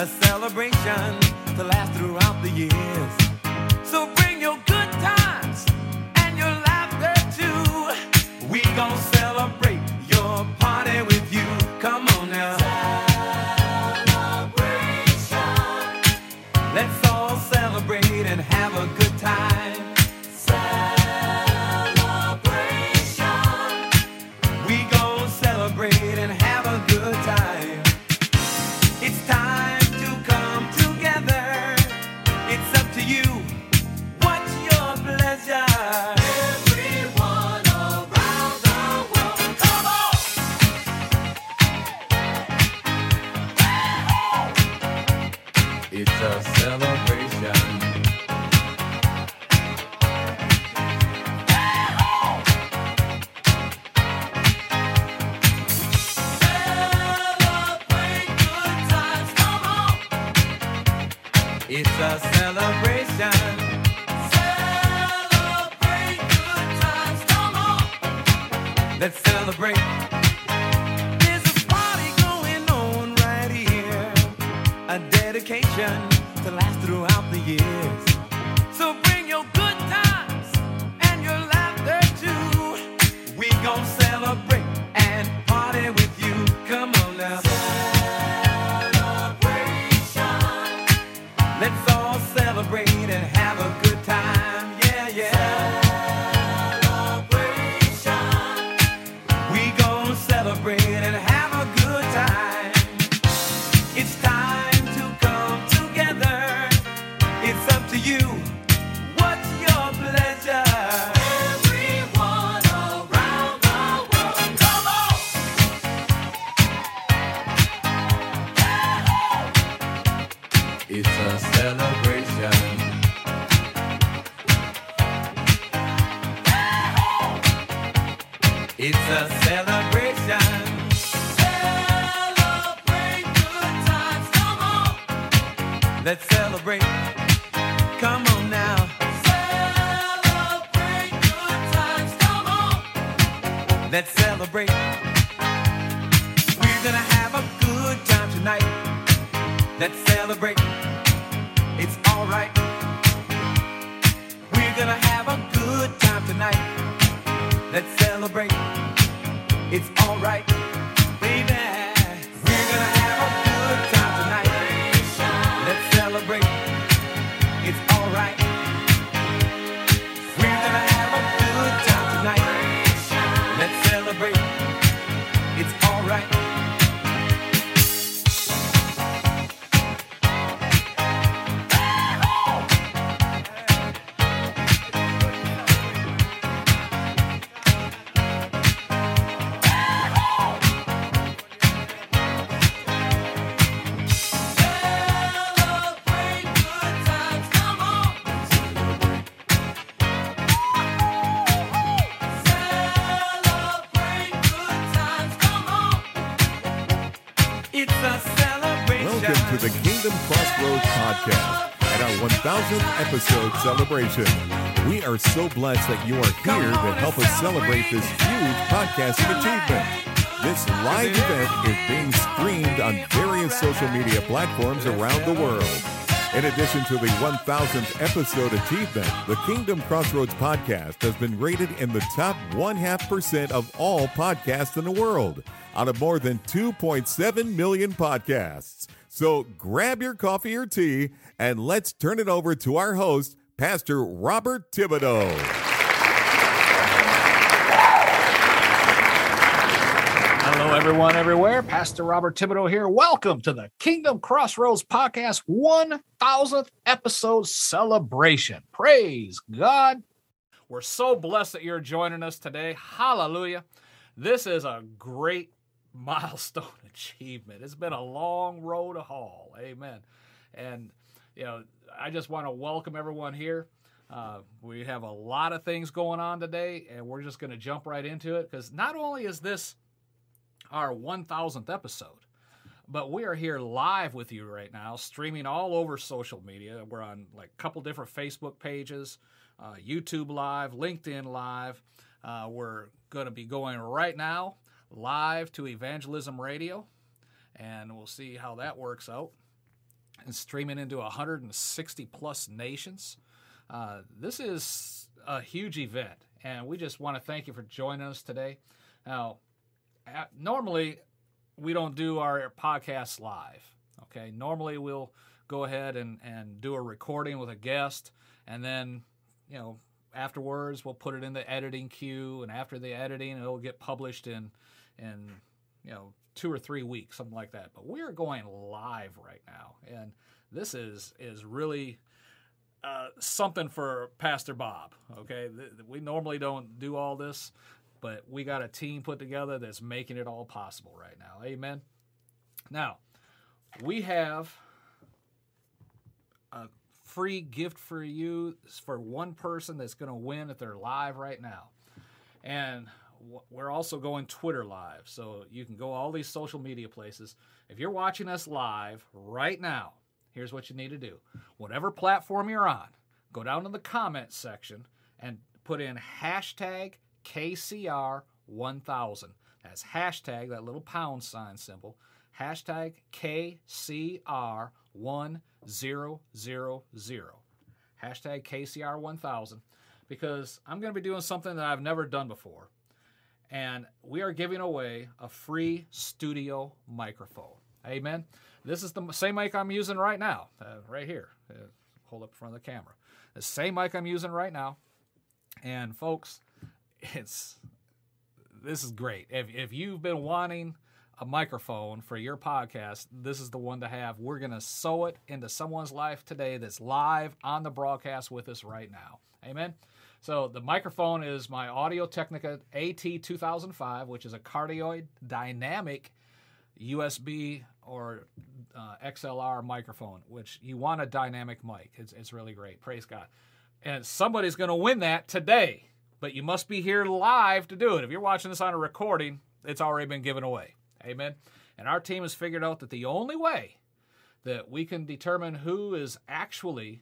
a celebration to last throughout the years. So bring your good times and your laughter too. We gon' celebrate your party with you. Come on now. Celebration. Let's all celebrate and have a good time. Celebration. We gon' celebrate and have a good time. It's time to come together. It's up to you. What's your pleasure? Everyone around the world, come on! It's a celebration. Celebrate good times, come on! It's a celebration. Celebrate good times, come on! Let's celebrate. There's a party going on right here. A dedication to last throughout the years. So bring your good times and your laughter too. We gon' celebrate and party with you. Come on now. Celebration. Let's all celebrate and have a good time. Yeah, yeah. Celebration. We gon' celebrate and have a good time. It's time to come together. It's up to you. What's your pleasure? Everyone around the world, come on! It's a celebration. It's a celebration. Celebrate good times, come on! Let's celebrate. Come on now. Celebrate good times, come on! Let's celebrate. We're gonna have a good time tonight. Let's celebrate. It's alright. We're gonna have a good time tonight. Let's celebrate. It's alright, baby. We're gonna have a good time tonight. Let's celebrate. It's alright. We're gonna have a good time tonight. Let's celebrate. It's alright. Celebrate good times, come on! Celebrate good times, come on! It's a celebration. Welcome to the Kingdom Crossroads Podcast and our 1000th episode celebration. We are so blessed that you are here to help us celebrate this huge podcasting achievement. This live event is being streamed on various social media platforms around the world. In addition to the 1000th episode achievement, the Kingdom Crossroads Podcast has been rated in the top 0.5% of all podcasts in the world out of more than 2.7 million podcasts. So grab your coffee or tea and let's turn it over to our host, Pastor Robert Thibodeau. Hello, everyone, everywhere. Pastor Robert Thibodeau here. Welcome to the Kingdom Crossroads Podcast 1000th episode celebration. Praise God. We're so blessed that you're joining us today. Hallelujah. This is a great milestone achievement. It's been a long road to haul. Amen. And, I just want to welcome everyone here. We have a lot of things going on today, and we're just going to jump right into it because not only is this our 1000th episode, but we are here live with you right now, streaming all over social media. We're on like a couple different Facebook pages, YouTube Live, LinkedIn Live. We're going to be going right now live to Evangelism Radio, and we'll see how that works out. and streaming into 160 plus nations. This is a huge event, and we just want to thank you for joining us today. Now, normally we don't do our podcasts live. Okay, normally we'll go ahead and do a recording with a guest, and then, afterwards we'll put it in the editing queue, and after the editing it'll get published in 2 or 3 weeks, something like that. But we're going live right now, and this is really something for Pastor Bob. Okay, we normally don't do all this, but we got a team put together that's making it all possible right now. Amen. Now, we have a free gift for you for one person that's going to win if they're live right now. And we're also going Twitter live, so you can go all these social media places. If you're watching us live right now, here's what you need to do. Whatever platform you're on, go down to the comments section and put in hashtag KCR1000. That's hashtag, that little pound sign symbol, hashtag KCR1000. Hashtag KCR1000, because I'm going to be doing something that I've never done before. And we are giving away a free studio microphone. Amen. This is the same mic I'm using right now, right here. Hold up in front of the camera. The same mic I'm using right now. And folks, this is great. If you've been wanting a microphone for your podcast, this is the one to have. We're going to sew it into someone's life today that's live on the broadcast with us right now. Amen. So the microphone is my Audio-Technica AT2005, which is a cardioid dynamic USB or XLR microphone, which you want a dynamic mic. It's really great. Praise God. And somebody's going to win that today, but you must be here live to do it. If you're watching this on a recording, it's already been given away. Amen. And our team has figured out that the only way that we can determine who is actually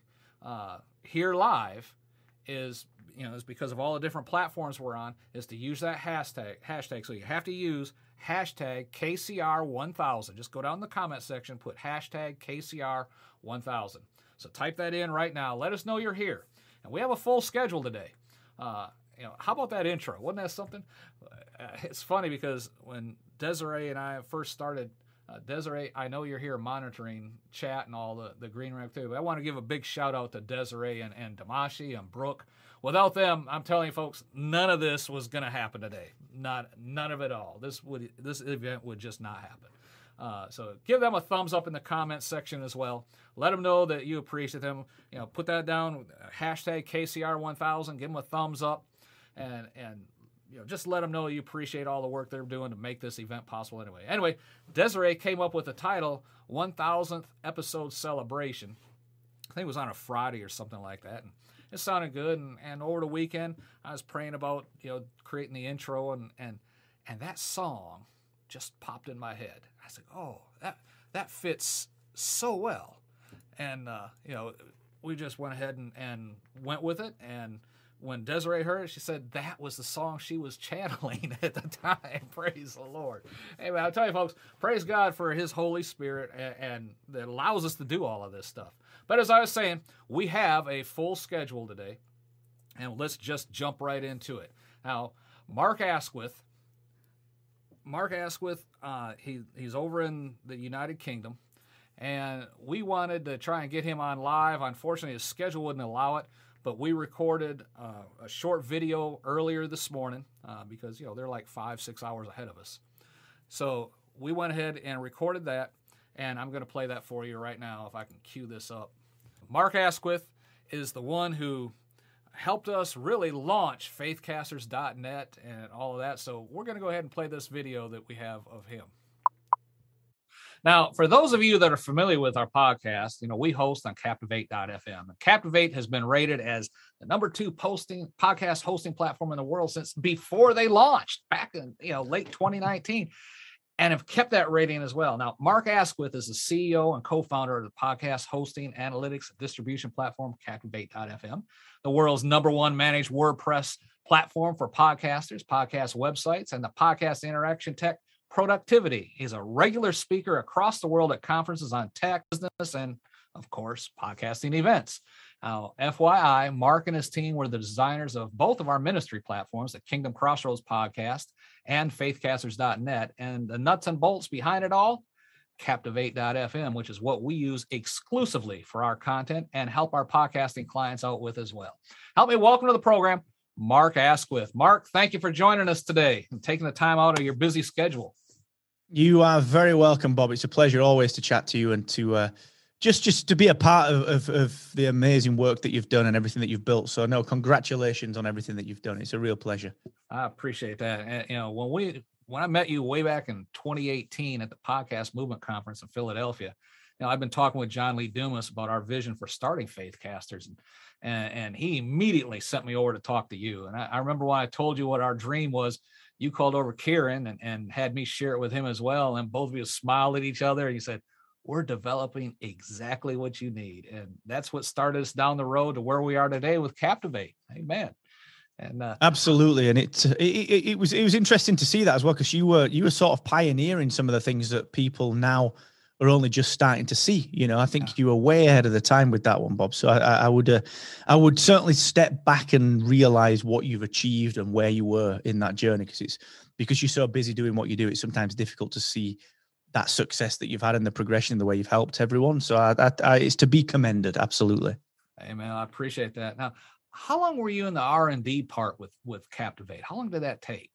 here live is because of all the different platforms we're on, is to use that hashtag. So you have to use hashtag KCR1000. Just go down in the comment section, put hashtag KCR1000. So type that in right now. Let us know you're here. And we have a full schedule today. How about that intro? Wasn't that something? It's funny because when Desiree and I first started, Desiree, I know you're here monitoring chat and all the green room too, but I want to give a big shout out to Desiree and Damashi and Brooke. Without them, I'm telling you folks, none of this was going to happen today. None of it all. This event would just not happen. So give them a thumbs up in the comments section as well. Let them know that you appreciate them. Put that down, hashtag KCR1000. Give them a thumbs up, and just let them know you appreciate all the work they're doing to make this event possible Anyway, Desiree came up with the title 1000th Episode Celebration. I think it was on a Friday or something like that. And it sounded good. And over the weekend, I was praying about, creating the intro, and that song just popped in my head. I said, oh, that fits so well. And, we just went ahead and went with it. And when Desiree heard it, she said that was the song she was channeling at the time. Praise the Lord. Anyway, I'll tell you, folks, praise God for His Holy Spirit and that allows us to do all of this stuff. But as I was saying, we have a full schedule today, and let's just jump right into it. Now, Mark Asquith, he's over in the United Kingdom, and we wanted to try and get him on live. Unfortunately, his schedule wouldn't allow it. But we recorded a short video earlier this morning because, they're like 5-6 hours ahead of us. So we went ahead and recorded that, and I'm going to play that for you right now if I can cue this up. Mark Asquith is the one who helped us really launch faithcasters.net and all of that. So we're going to go ahead and play this video that we have of him. Now, for those of you that are familiar with our podcast, we host on Captivate.fm. And Captivate has been rated as the #2 podcast hosting platform in the world since before they launched back in late 2019, and have kept that rating as well. Now, Mark Asquith is the CEO and co-founder of the podcast hosting, analytics, and distribution platform Captivate.fm, the world's #1 managed WordPress platform for podcasters, podcast websites, and the podcast interaction tech productivity. He's a regular speaker across the world at conferences on tech, business, and of course, podcasting events. Now, FYI, Mark and his team were the designers of both of our ministry platforms, the Kingdom Crossroads podcast and faithcasters.net. And the nuts and bolts behind it all, Captivate.fm, which is what we use exclusively for our content and help our podcasting clients out with as well. Help me welcome to the program, Mark Asquith. Mark, thank you for joining us today and taking the time out of your busy schedule. You are very welcome, Bob. It's a pleasure always to chat to you and to just to be a part of the amazing work that you've done and everything that you've built. So no, congratulations on everything that you've done. It's a real pleasure. I appreciate that. And, when I met you way back in 2018 at the Podcast Movement Conference in Philadelphia, I've been talking with John Lee Dumas about our vision for starting Faithcasters, and he immediately sent me over to talk to you. And I remember when I told you what our dream was, you called over Kieran and had me share it with him as well. And both of you smiled at each other and you said, we're developing exactly what you need. And that's what started us down the road to where we are today with Captivate. Amen. And absolutely. And it was interesting to see that as well, because you were sort of pioneering some of the things that people now are only just starting to see. I think you were way ahead of the time with that one, Bob. So I would certainly step back and realize what you've achieved and where you were in that journey, because you're so busy doing what you do, it's sometimes difficult to see that success that you've had in the progression, the way you've helped everyone. So it's to be commended. Absolutely. Amen. I appreciate that. Now, how long were you in the R&D part with Captivate? How long did that take?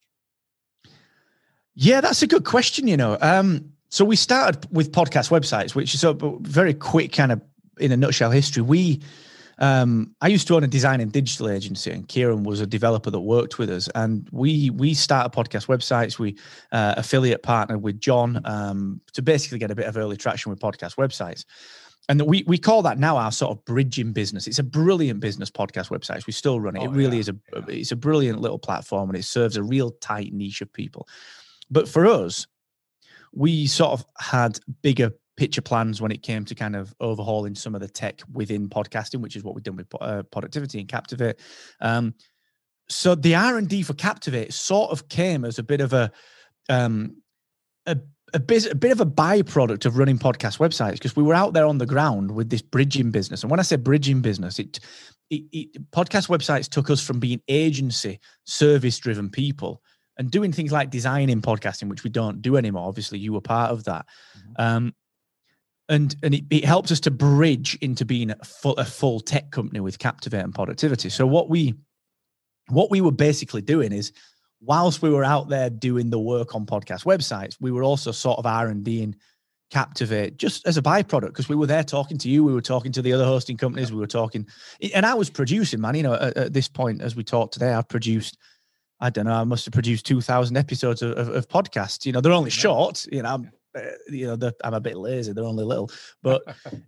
Yeah, that's a good question. So we started with podcast websites, which is a very quick kind of, in a nutshell, history. I used to own a design and digital agency, and Kieran was a developer that worked with us. And we started podcast websites. We affiliate partnered with John to basically get a bit of early traction with podcast websites. And we call that now our sort of bridging business. It's a brilliant business, podcast websites. We still run it. It really is it's a brilliant little platform, and it serves a real tight niche of people. But for us, we sort of had bigger picture plans when it came to kind of overhauling some of the tech within podcasting, which is what we've done with Productivity and Captivate. So the R&D for Captivate sort of came as a bit of a bit of a byproduct of running podcast websites, because we were out there on the ground with this bridging business. And when I say bridging business, it podcast websites took us from being agency, service-driven people and doing things like designing podcasting, which we don't do anymore. Obviously, you were part of that. Mm-hmm. And it helps us to bridge into being a full tech company with Captivate and Productivity. So what we were basically doing is, whilst we were out there doing the work on podcast websites, we were also sort of R&Ding Captivate just as a byproduct, because we were there talking to you, we were talking to the other hosting companies, we were talking, and I was producing, man. At this point, as we talked today, I've produced, I don't know, I must have produced 2,000 episodes of podcasts. They're only short. I'm a bit lazy. They're only little, but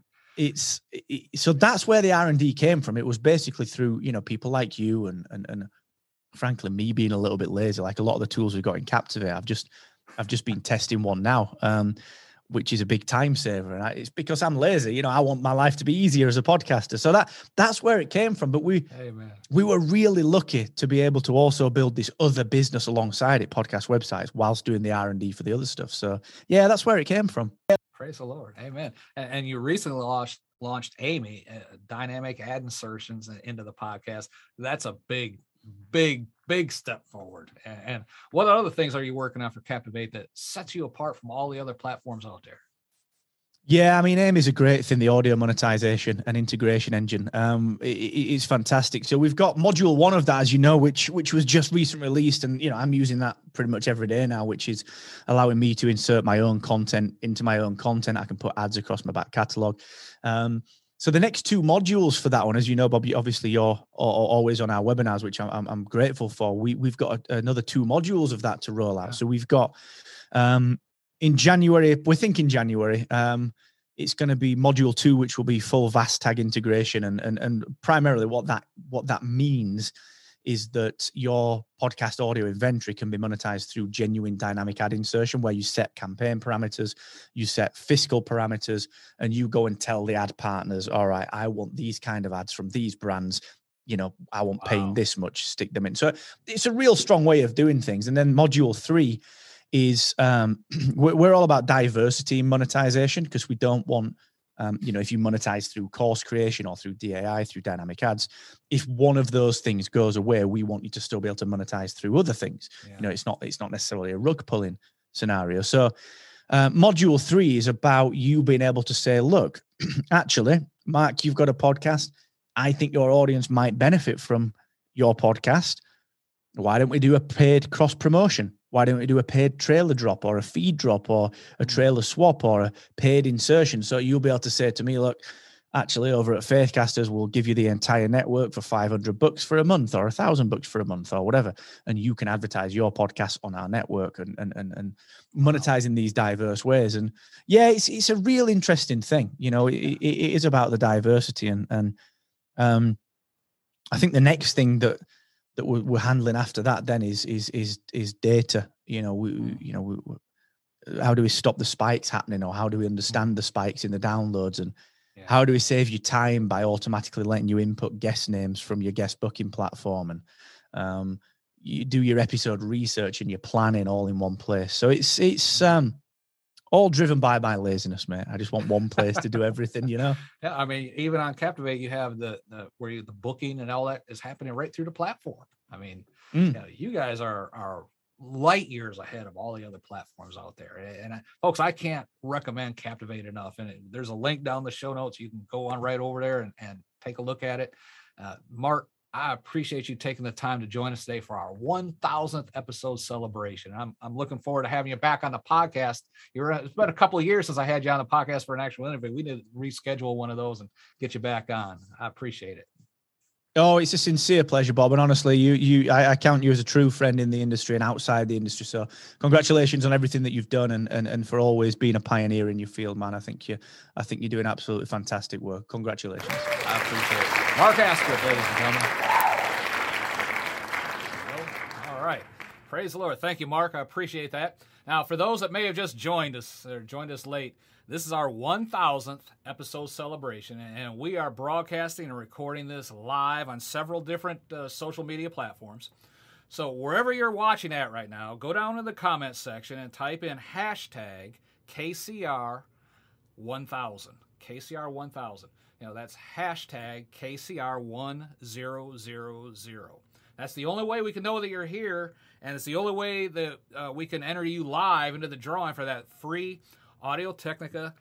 so that's where the R&D came from. It was basically through, people like you and frankly, me being a little bit lazy. Like a lot of the tools we've got in Captivate, I've just been testing one now, which is a big time saver. And it's because I'm lazy. I want my life to be easier as a podcaster. So that's where it came from. But we were really lucky to be able to also build this other business alongside it, podcast websites, whilst doing the R&D for the other stuff. So yeah, that's where it came from. Praise the Lord. Amen. And you recently launched Amy, dynamic ad insertions into the podcast. That's a big step forward. And what other things are you working on for Captivate that sets you apart from all the other platforms out there? Yeah, I mean, AIM is a great thing, the audio monetization and integration engine. It's fantastic. So we've got module 1 of that, as you know, which was just recently released. And, I'm using that pretty much every day now, which is allowing me to insert my own content into my own content. I can put ads across my back catalog. So the next 2 modules for that one, as you know, Bob, obviously you're always on our webinars, which I'm grateful for. We've got another 2 modules of that to roll out. Yeah. So we've got in January, we're thinking January, it's going to be module 2, which will be full VAST tag integration. And primarily what that means is that your podcast audio inventory can be monetized through genuine dynamic ad insertion, where you set campaign parameters, you set fiscal parameters, and you go and tell the ad partners, all right, I want these kind of ads from these brands. I want paying this much, stick them in. So it's a real strong way of doing things. And then module 3 is we're all about diversity in monetization, because we don't want If you monetize through course creation or through DAI, through dynamic ads, if one of those things goes away, we want you to still be able to monetize through other things. Yeah. It's not necessarily a rug pulling scenario. So module 3 is about you being able to say, look, actually, Mark, you've got a podcast. I think your audience might benefit from your podcast. Why don't we do a paid cross promotion? Why don't we do a paid trailer drop or a feed drop or a trailer swap or a paid insertion? So you'll be able to say to me, look, actually over at Faithcasters, we'll give you the entire network for $500 for a month or $1,000 for a month or whatever. And you can advertise your podcast on our network and monetizing these diverse ways. And yeah, it's a real interesting thing. It is about the diversity. And I think the next thing that we're handling after that then is data. How do we stop the spikes happening, or how do we understand the spikes in the downloads, and how do we save you time by automatically letting you input guest names from your guest booking platform, and you do your episode research and your planning all in one place. So it's all driven by my laziness, mate. I just want one place to do everything, Yeah, I mean, even on Captivate, you have the booking and all that is happening right through the platform. I mean, you guys are light years ahead of all the other platforms out there. And folks, I can't recommend Captivate enough. And there's a link down the show notes. You can go on right over there and take a look at it. Mark, I appreciate you taking the time to join us today for our 1,000th episode celebration. I'm looking forward to having you back on the podcast. It's been a couple of years since I had you on the podcast for an actual interview. We need to reschedule one of those and get you back on. I appreciate it. Oh, it's a sincere pleasure, Bob. And honestly, I count you as a true friend in the industry and outside the industry. So congratulations on everything that you've done and for always being a pioneer in your field, man. I think you're doing absolutely fantastic work. Congratulations. I appreciate it. Mark Astrup, ladies and gentlemen. All right. Praise the Lord. Thank you, Mark. I appreciate that. Now, for those that may have just joined us or joined us late, this is our 1,000th episode celebration, and we are broadcasting and recording this live on several different social media platforms. So wherever you're watching at right now, go down to the comments section and type in hashtag KCR1000. KCR1000. That's hashtag KCR1000. That's the only way we can know that you're here, and it's the only way that we can enter you live into the drawing for that free Audio-Technica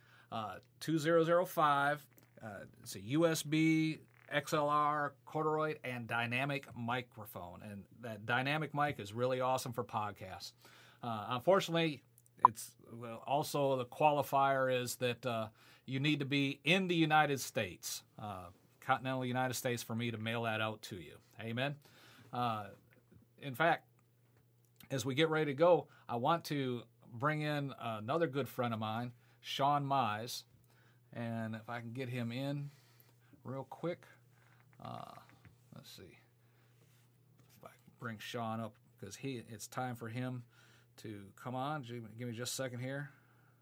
2005. It's a USB, XLR, corduroy, and dynamic microphone. And that dynamic mic is really awesome for podcasts. Unfortunately, it's also the qualifier is that you need to be in the United States, continental United States, for me to mail that out to you. Amen. In fact, as we get ready to go, I want to bring in another good friend of mine, Sean Mize, and if I can get him in real quick, let's see if I can bring Sean up, because it's time for him to come on. Give me just a second here.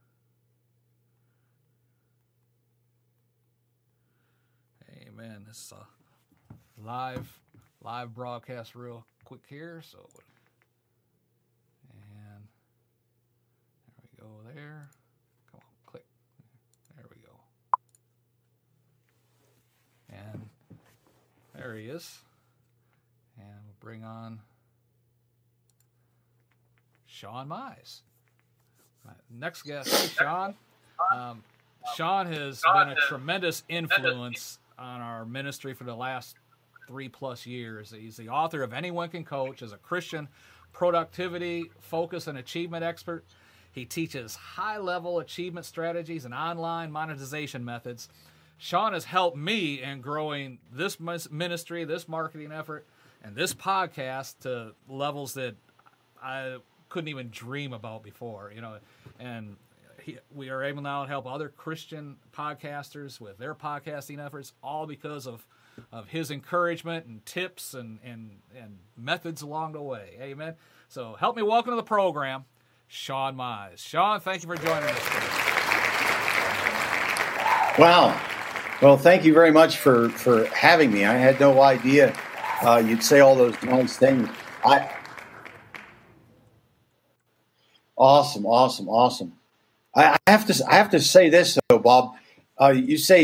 Amen. This is a live broadcast real quick here, so. Go there. Come on, click. There we go. And there he is. And we'll bring on Sean Mize. Next guest, hey, Sean. Sean has been a tremendous influence on our ministry for the last 3+ years. He's the author of Anyone Can Coach, as a Christian productivity, focus, and achievement expert. He teaches high-level achievement strategies and online monetization methods. Sean has helped me in growing this ministry, this marketing effort, and this podcast to levels that I couldn't even dream about before, And we are able now to help other Christian podcasters with their podcasting efforts, all because of his encouragement and tips and methods along the way. Amen. So help me welcome to the program, Sean Mize. Sean, thank you for joining us today. Wow. Well, thank you very much for having me. I had no idea you'd say all those nice things. Awesome. I have to say this though, Bob. You say,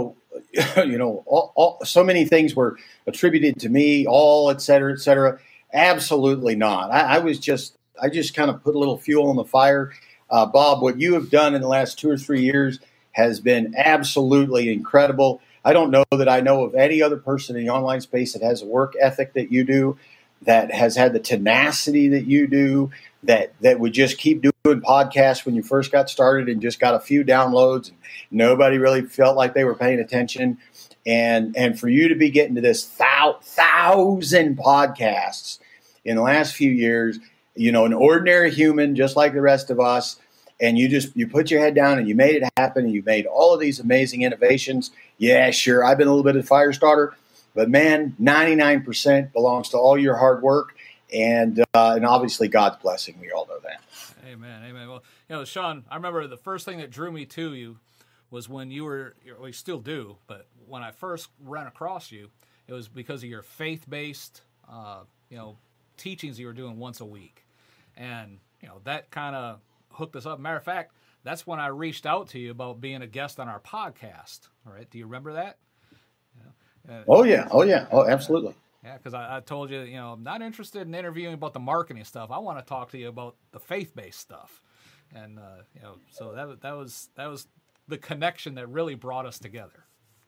so many things were attributed to me, all et cetera, et cetera. Absolutely not. I just kind of put a little fuel on the fire. Bob, what you have done in the last 2 or 3 years has been absolutely incredible. I don't know that I know of any other person in the online space that has a work ethic that you do, that has had the tenacity that you do, that would just keep doing podcasts when you first got started and just got a few downloads and nobody really felt like they were paying attention. And for you to be getting to this 1,000 podcasts in the last few years, an ordinary human just like the rest of us, and you put your head down and you made it happen, and you made all of these amazing innovations. Yeah, sure, I've been a little bit of a fire starter, but man, 99% belongs to all your hard work and obviously God's blessing. We all know that. Amen. Well, Sean, I remember the first thing that drew me to you was when you still do, but when I first ran across you, it was because of your faith-based, teachings you were doing once a week. And, that kind of hooked us up. Matter of fact, that's when I reached out to you about being a guest on our podcast. All right. Do you remember that? Oh, yeah. Oh, absolutely. Yeah, because I told you, I'm not interested in interviewing about the marketing stuff. I want to talk to you about the faith-based stuff. And, so that was the connection that really brought us together.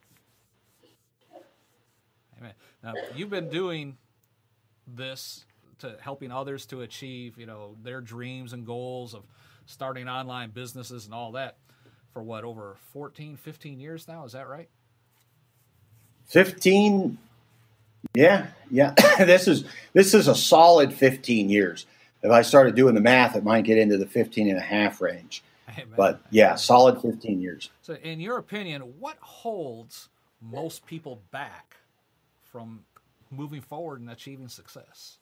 Amen. Now, you've been doing this to helping others to achieve, their dreams and goals of starting online businesses and all that for what, over 14, 15 years now? Is that right? 15. Yeah. This is a solid 15 years. If I started doing the math, it might get into the 15 and a half range. Amen. But yeah, solid 15 years. So in your opinion, what holds most people back from moving forward and achieving success?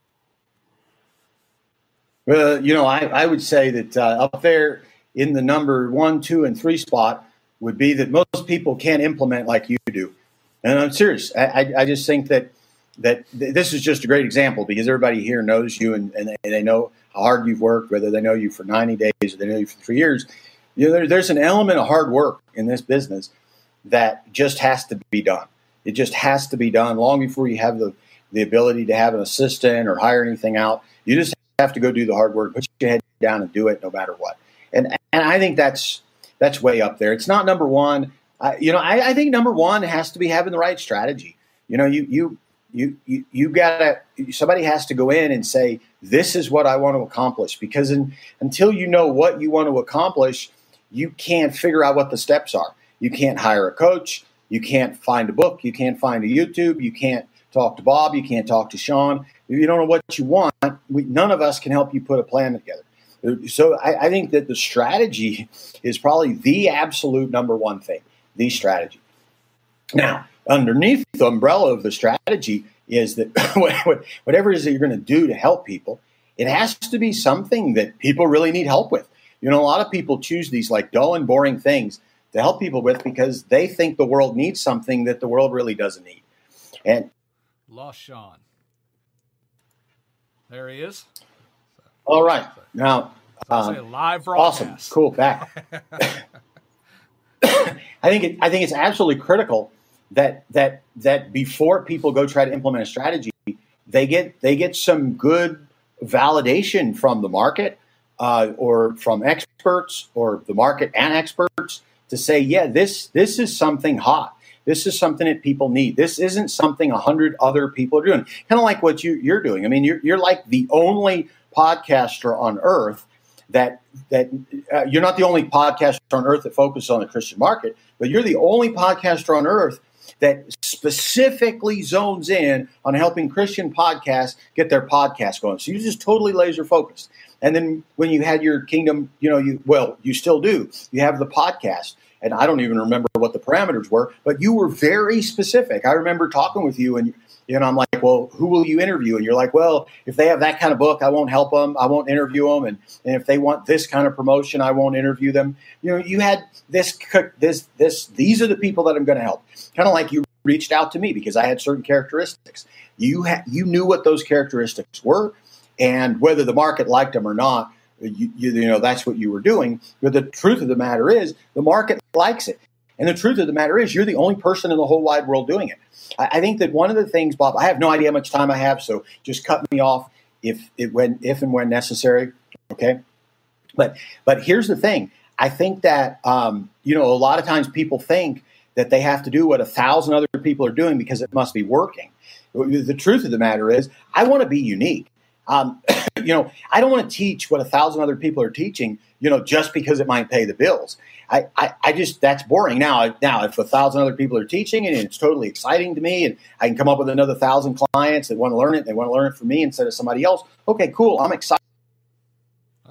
Well, I would say that up there in the number 1, 2, and 3 spot would be that most people can't implement like you do. And I'm serious. I just think that this is just a great example because everybody here knows you and they know how hard you've worked, whether they know you for 90 days or they know you for 3 years. There's an element of hard work in this business that just has to be done. It just has to be done long before you have the ability to have an assistant or hire anything out. You just have to go do the hard work, put your head down and do it no matter what. And I think that's way up there. It's not number one. I think number one has to be having the right strategy. You gotta, somebody has to go in and say, this is what I want to accomplish, because until you know what you want to accomplish, you can't figure out what the steps are. You can't hire a coach. You can't find a book. You can't find a YouTube. You can't talk to Bob. You can't talk to Sean. If you don't know what you want, none of us can help you put a plan together. So I think that the strategy is probably the absolute number one thing, the strategy. Now, underneath the umbrella of the strategy is that whatever it is that you're going to do to help people, it has to be something that people really need help with. A lot of people choose these like dull and boring things to help people with because they think the world needs something that the world really doesn't need. And lost Sean. There he is. All right. Now, live broadcast. Awesome. Cool. Back. I think it's absolutely critical that before people go try to implement a strategy, they get some good validation from the market or from experts or the market and experts to say, yeah, this is something hot. This is something that people need. This isn't something 100 other people are doing. Kind of like what you're doing. I mean, you're like the only podcaster on earth that you're not the only podcaster on earth that focuses on the Christian market, but you're the only podcaster on earth that specifically zones in on helping Christian podcasts get their podcast going. So you're just totally laser focused. And then when you had your kingdom, you still do. You have the podcast. And I don't even remember what the parameters were, but you were very specific. I remember talking with you and I'm like, well, who will you interview? And you're like, well, if they have that kind of book, I won't help them. I won't interview them. And if they want this kind of promotion, I won't interview them. You had this, these are the people that I'm going to help. Kind of like you reached out to me because I had certain characteristics. You knew what those characteristics were, and whether the market liked them or not, that's what you were doing. But the truth of the matter is the market likes it. And the truth of the matter is, you're the only person in the whole wide world doing it. I think that one of the things, Bob, I have no idea how much time I have, so just cut me off if and when necessary. Okay. But here's the thing. I think that, a lot of times people think that they have to do what 1,000 other people are doing because it must be working. The truth of the matter is, I want to be unique. I don't want to teach what 1,000 other people are teaching, just because it might pay the bills. I just, that's boring. Now, if 1,000 other people are teaching and it's totally exciting to me and I can come up with another 1,000 clients that want to learn it, they want to learn it from me instead of somebody else. Okay, cool. I'm excited. Oh,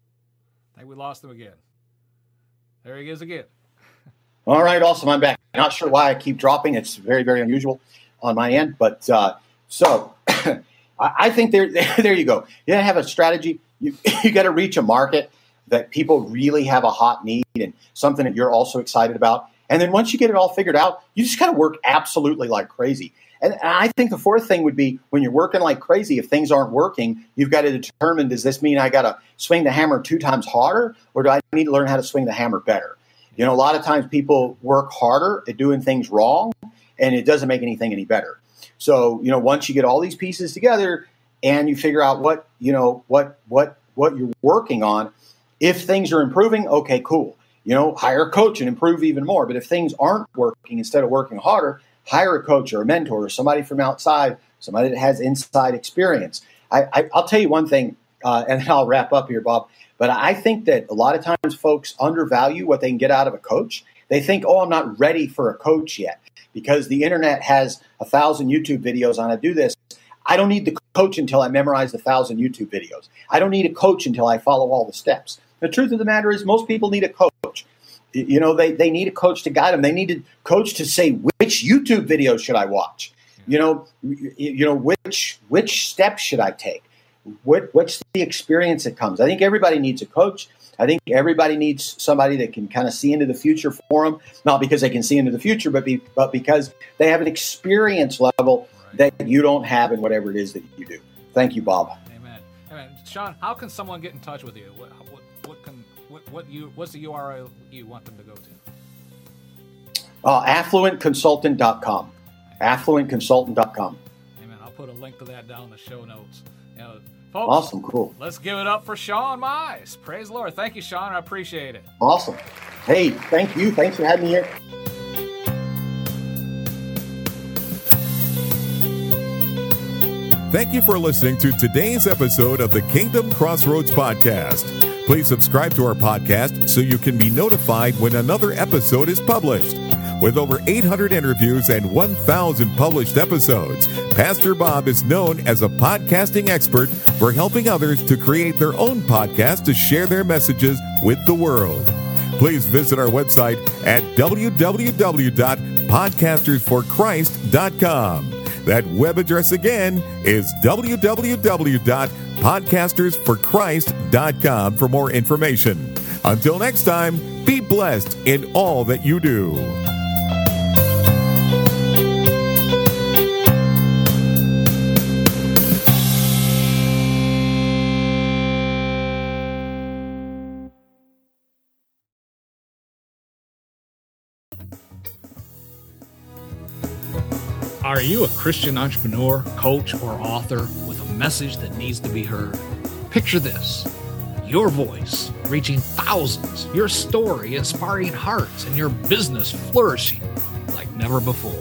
I think we lost him again. There he is again. All right, awesome. I'm back. Not sure why I keep dropping. It's very, very unusual on my end. But so I think there you go. You gotta have a strategy. You got to reach a market that people really have a hot need and something that you're also excited about. And then once you get it all figured out, you just got to work absolutely like crazy. And I think the fourth thing would be when you're working like crazy, if things aren't working, you've got to determine, does this mean I got to swing the hammer 2 times harder, or do I need to learn how to swing the hammer better? A lot of times people work harder at doing things wrong, and it doesn't make anything any better. So, once you get all these pieces together and you figure out what you're working on, if things are improving, okay, cool. Hire a coach and improve even more. But if things aren't working, instead of working harder, hire a coach or a mentor or somebody from outside, somebody that has inside experience. I'll tell you one thing, and then I'll wrap up here, Bob. But I think that a lot of times folks undervalue what they can get out of a coach. They think, I'm not ready for a coach yet because the internet has 1,000 YouTube videos on how to do this. I don't need the coach until I memorize the 1,000 YouTube videos. I don't need a coach until I follow all the steps. The truth of the matter is most people need a coach. They need a coach to guide them. They need a coach to say, which YouTube video should I watch? Which steps should I take? What's the experience that comes? I think everybody needs a coach. I think everybody needs somebody that can kind of see into the future for them, not because they can see into the future, but because they have an experience level that you don't have in whatever it is that you do. Thank you, Bob. Amen. Sean, how can someone get in touch with you? What's the URL you want them to go to? Affluentconsultant.com. Affluentconsultant.com. Amen. I'll put a link to that down in the show notes. Folks, awesome, cool. Let's give it up for Sean Mize. Praise the Lord. Thank you, Sean. I appreciate it. Awesome. Hey, thank you. Thanks for having me here. Thank you for listening to today's episode of the Kingdom Crossroads Podcast. Please subscribe to our podcast so you can be notified when another episode is published. With over 800 interviews and 1,000 published episodes, Pastor Bob is known as a podcasting expert for helping others to create their own podcast to share their messages with the world. Please visit our website at www.podcastersforchrist.com. That web address again is www.podcastersforchrist.com for more information. Until next time, be blessed in all that you do. Are you a Christian entrepreneur, coach, or author with a message that needs to be heard? Picture this: your voice reaching thousands, your story inspiring hearts, and your business flourishing like never before.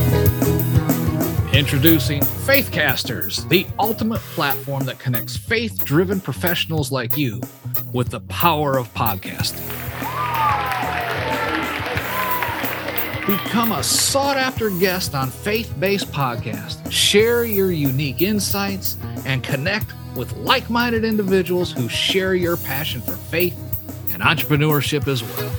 Introducing Faithcasters, the ultimate platform that connects faith-driven professionals like you with the power of podcasting. Become a sought-after guest on faith-based podcasts. Share your unique insights and connect with like-minded individuals who share your passion for faith and entrepreneurship as well.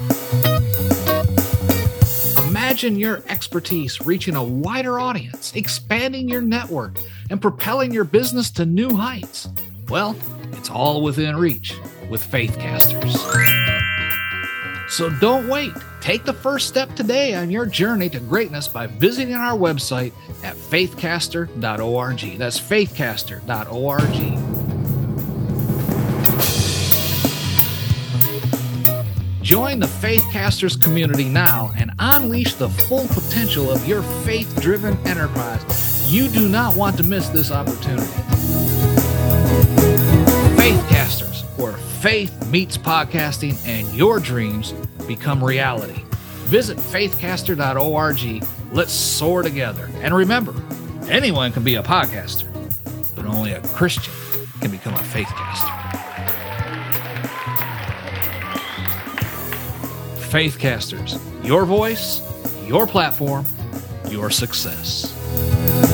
Imagine your expertise reaching a wider audience, expanding your network, and propelling your business to new heights. Well, it's all within reach with Faithcasters. So don't wait. Take the first step today on your journey to greatness by visiting our website at faithcaster.org. That's faithcaster.org. Join the Faithcasters community now and unleash the full potential of your faith-driven enterprise. You do not want to miss this opportunity. Faithcasters, where faith meets podcasting and your dreams become reality. Visit faithcaster.org. Let's soar together. And remember, anyone can be a podcaster, but only a Christian can become a faithcaster. Faithcasters, your voice, your platform, your success.